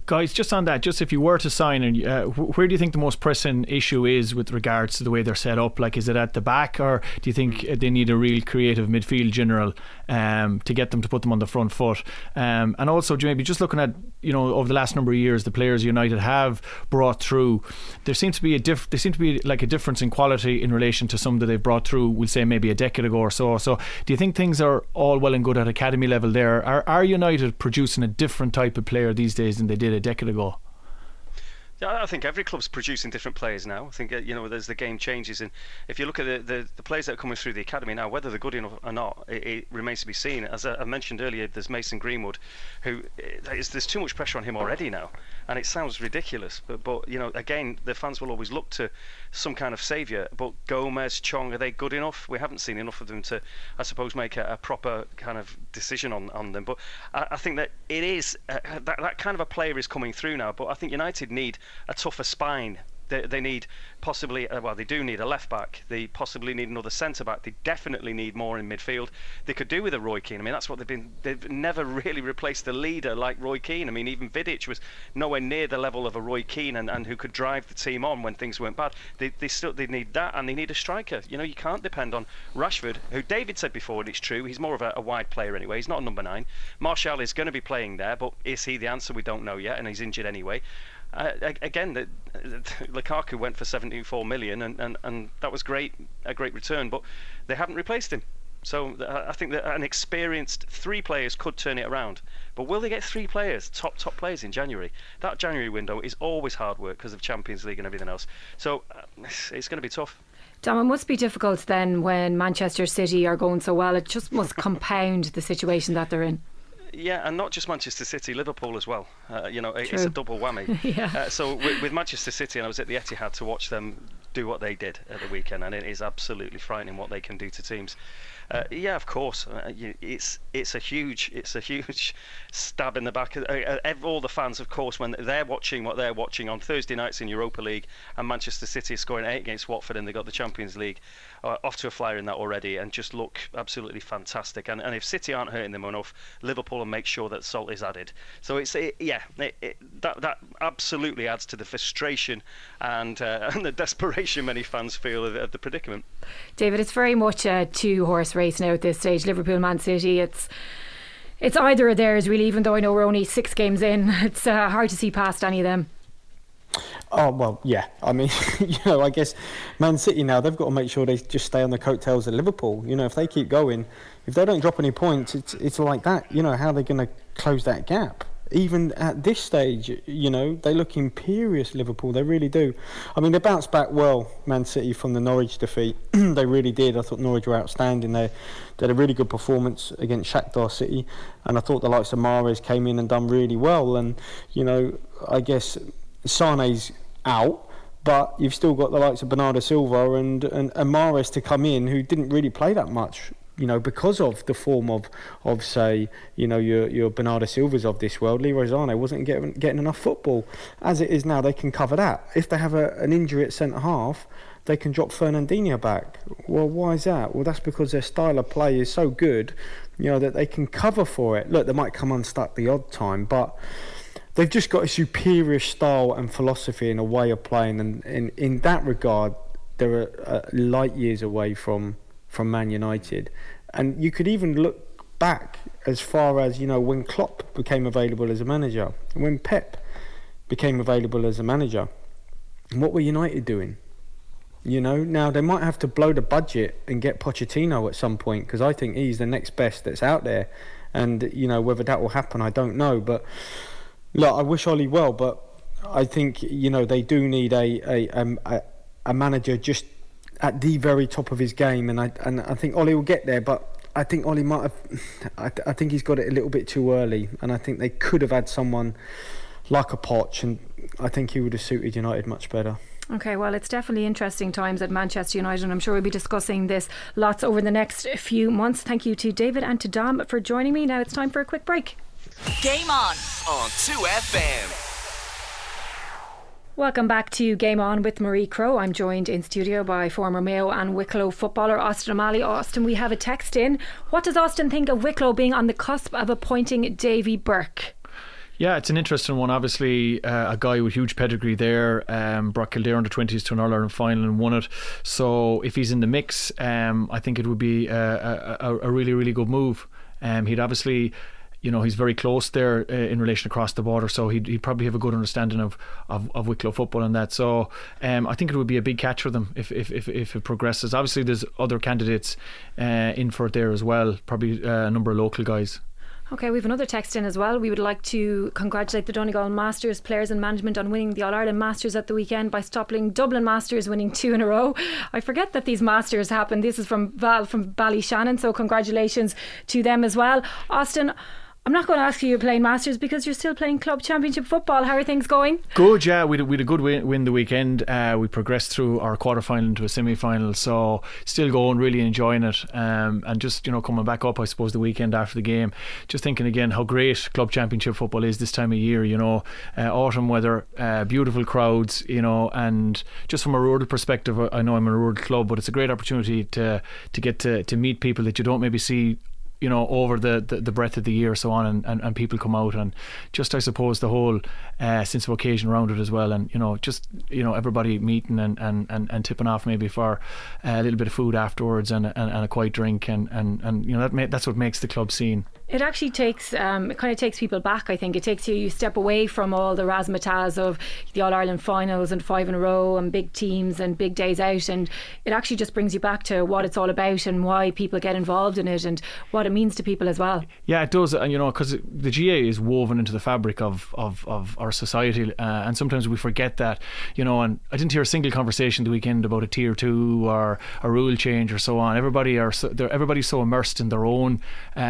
E: Guys, just on that, just if you were to sign, and where do you think the most pressing issue is with regards to the way they're set up? Like, is it at the back, or do you think they need a real creative midfield general to get them to put them on the front foot? And also, maybe just looking at, you know, over the last number of years, the players United have brought through, there seems to be like a difference in quality in relation to some that they've brought through, we'll say maybe a decade ago or so. So do you think things are all well and good at academy level there? Are United producing a different type of player these days than they did a decade ago?
K: Yeah, I think every club's producing different players now. I think you know, as the game changes, and if you look at the players that are coming through the academy now, whether they're good enough or not, it remains to be seen. As I mentioned earlier, there's Mason Greenwood, who there's too much pressure on him already now, and it sounds ridiculous. But you know, again, the fans will always look to some kind of saviour. But Gomez, Chong, are they good enough? We haven't seen enough of them to, I suppose, make a proper kind of decision on them. But I think that it is that kind of a player is coming through now. But I think United need a tougher spine. They need possibly, well, they do need a left back. They possibly need another centre back. They definitely need more in midfield. They could do with a Roy Keane. I mean, that's what they've never really replaced a leader like Roy Keane. I mean, even Vidic was nowhere near the level of a Roy Keane and who could drive the team on when things went bad. They need that, and they need a striker. You know, you can't depend on Rashford, who David said before, and it's true, he's more of a wide player anyway. He's not a number 9. Martial is going to be playing there, but is he the answer? We don't know yet, and he's injured anyway. Again, Lukaku went for 74 million, and that was a great return, but they haven't replaced him. So I think that an experienced 3 players could turn it around. But will they get 3 players, top players in January? That January window is always hard work because of Champions League and everything else. So it's going to be tough.
D: Tom, it must be difficult then when Manchester City are going so well. It just must compound the situation that they're in.
K: Yeah, and not just Manchester City, Liverpool as well. You know, it's a double whammy.
D: Yeah.
K: So with Manchester City, and I was at the Etihad to watch them do what they did at the weekend, and it is absolutely frightening what they can do to teams. Yeah, of course, it's a huge stab in the back. All the fans, of course, when they're watching what they're watching on Thursday nights in Europa League, and Manchester City is scoring 8 against Watford, and they got the Champions League off to a flyer in that already, and just look absolutely fantastic. And if City aren't hurting them enough, Liverpool will make sure that salt is added. So that absolutely adds to the frustration and the desperation many fans feel of the predicament.
D: David, it's very much a 2-horse race now at this stage. Liverpool, Man City, it's either of theirs really, even though I know we're only 6 games in. It's hard to see past any of them.
L: Oh, well, yeah. I mean, you know, I guess Man City now, they've got to make sure they just stay on the coattails of Liverpool. You know, if they keep going, if they don't drop any points, it's like that. You know, how are they going to close that gap? Even at this stage, you know, they look imperious, Liverpool. They really do. I mean, they bounced back well, Man City, from the Norwich defeat. They really did. I thought Norwich were outstanding. They had a really good performance against Shakhtar City, and I thought the likes of Mahrez came in and done really well. And, you know, I guess Sane's out, but you've still got the likes of Bernardo Silva and Mahrez to come in, who didn't really play that much, you know, because of the form of say, you know, your Bernardo Silvas of this world. Leroy Sané wasn't getting enough football. As it is now, they can cover that. If they have an injury at centre half, they can drop Fernandinho back. Well, why is that? Well, that's because their style of play is so good, you know, that they can cover for it. Look, they might come unstuck the odd time, but they've just got a superior style and philosophy and a way of playing, and in that regard, they're light years away from Man United. And you could even look back as far as, you know, when Klopp became available as a manager, when Pep became available as a manager, what were United doing? You know, now they might have to blow the budget and get Pochettino at some point, because I think he's the next best that's out there, and, you know, whether that will happen, I don't know. But look, I wish Ollie well, but I think, you know, they do need a manager just at the very top of his game, and I think Ollie will get there, but I think Ollie might have. I think he's got it a little bit too early, and I think they could have had someone like a Poch, and I think he would have suited United much better.
D: Okay, well, it's definitely interesting times at Manchester United, and I'm sure we'll be discussing this lots over the next few months. Thank you to David and to Dom for joining me. Now it's time for a quick break.
A: Game on
J: 2FM.
D: Welcome back to Game On with Marie Crowe. I'm joined in studio by former Mayo and Wicklow footballer Austin O'Malley. Austin, we have a text in. What does Austin think of Wicklow being on the cusp of appointing Davy Burke?
E: Yeah, it's an interesting one. Obviously, a guy with huge pedigree there, brought Kildare under 20s to an All-Ireland final and won it. So if he's in the mix, I think it would be a really, really good move. He'd obviously, he's very close there in relation across the border, so he'd probably have a good understanding of Wicklow football and that. So I think it would be a big catch for them if it progresses. Obviously, there's other candidates in for it there as well, probably a number of local guys.
D: Okay, we have another text in as well. We would like to congratulate the Donegal Masters players and management on winning the All-Ireland Masters at the weekend by stopping Dublin Masters winning 2 in a row. I forget that these Masters happen. This is from Val from Ballyshannon, so congratulations to them as well. Austin, I'm not going to ask you playing Masters because you're still playing club championship football. How are things going?
E: Good, yeah. We had a good win the weekend. We progressed through our quarter-final into a semi-final, so still going, really enjoying it, and just coming back up, I suppose, the weekend after the game, just thinking again how great club championship football is this time of year. Autumn weather, beautiful crowds, and just from a rural perspective, I know I'm in a rural club, but it's a great opportunity to get to meet people that you don't maybe see over the breadth of the year, so on, and people come out, and just I suppose the whole sense of occasion around it as well, and everybody meeting and tipping off maybe for a little bit of food afterwards and a quiet drink, and that's what makes the club scene.
D: It actually takes it kind of takes people back. I think it takes you step away from all the razzmatazz of the All-Ireland finals and 5 in a row and big teams and big days out, and it actually just brings you back to what it's all about and why people get involved in it and what it means to people as well. Yeah,
E: it does, and because the GAA is woven into the fabric of our society, and sometimes we forget that, and I didn't hear a single conversation the weekend about a tier 2 or a rule change or so on. Everybody's so immersed in their own,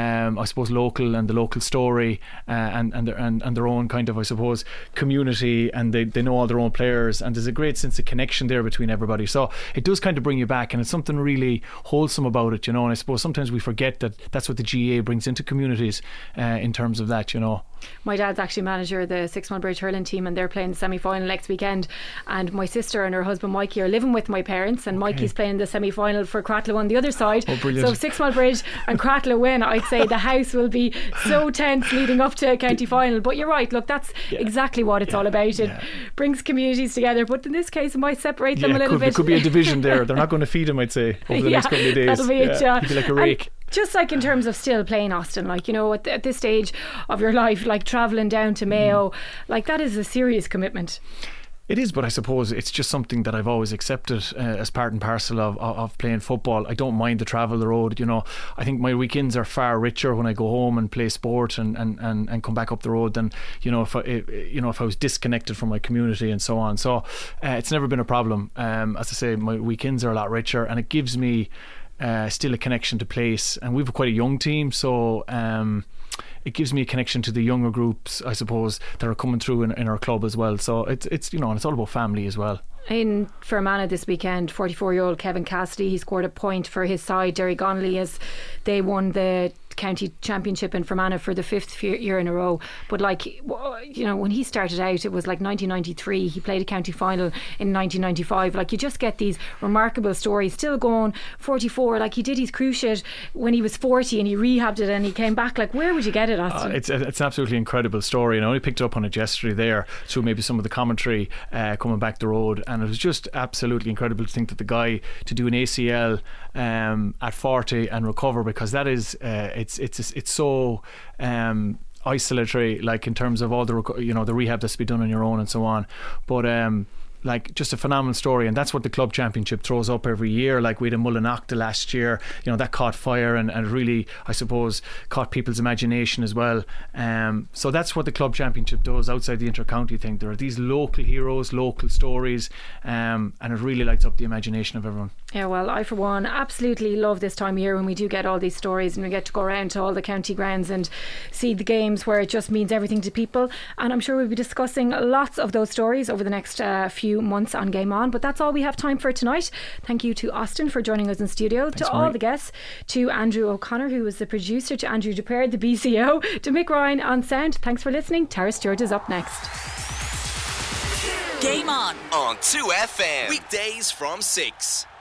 E: I suppose, local and the local story, and their own kind of, I suppose, community, and they know all their own players, and there's a great sense of connection there between everybody, so it does kind of bring you back, and it's something really wholesome about it, and I suppose sometimes we forget that that's what the GAA brings into communities in terms of that.
D: My dad's actually manager of the Six Mile Bridge hurling team, and they're playing the semi-final next weekend, and my sister and her husband Mikey are living with my parents, and Mikey's playing the semi-final for Cratloe on the other side. So if Six Mile Bridge and Cratloe win, I'd say the house will be so tense leading up to a county final. But you're right, look, that's exactly what it's all about. It brings communities together, but in this case it might separate them a little bit.
E: There could be a division there. They're not going to feed him, I'd say, over the next couple of days.
D: That'll be it.
E: It'll be like a rake.
D: And just like in terms of still playing, Austin, at this stage of your life, travelling down to Mayo, that is a serious commitment.
E: It is, but I suppose it's just something that I've always accepted as part and parcel of playing football. I don't mind the travel, the road. I think my weekends are far richer when I go home and play sport and come back up the road than if I was disconnected from my community and so on. So it's never been a problem. As I say, my weekends are a lot richer, and it gives me still a connection to place, and we've quite a young team, so it gives me a connection to the younger groups, I suppose, that are coming through in our club as well. So it's and it's all about family as well.
D: In Fermanagh this weekend, 44-year-old Kevin Cassidy, he scored a point for his side, Derry Connolly, as they won the county championship in Fermanagh for the 5th year in a row. But when he started out, it was 1993. He played a county final in 1995. You just get these remarkable stories. Still going, 44. He did his cruciate when he was 40 and he rehabbed it and he came back. Where would you get it, Austin?
E: It's an absolutely incredible story, and I only picked up on it yesterday there through maybe some of the commentary coming back the road, and it was just absolutely incredible to think that the guy to do an ACL at 40 and recover, because that is it's so isolatory, in terms of all the the rehab that's been done on your own and so on, but just a phenomenal story, and that's what the club championship throws up every year. We had a Mullinochta last year, that caught fire and really, I suppose, caught people's imagination as well. So that's what the club championship does outside the inter-county thing. There are these local heroes, local stories, and it really lights up the imagination of everyone.
D: Yeah, well, I for one absolutely love this time of year when we do get all these stories and we get to go around to all the county grounds and see the games where it just means everything to people, and I'm sure we'll be discussing lots of those stories over the next few months on Game On. But that's all we have time for tonight. Thank you to Austin for joining us in studio. Thanks, to all Marie. The guests, to Andrew O'Connor, who was the producer, to Andrew Dupere, the BCO, to Mick Ryan on sound. Thanks for listening. Tara Stewart is up next.
J: Game On 2FM, weekdays from 6.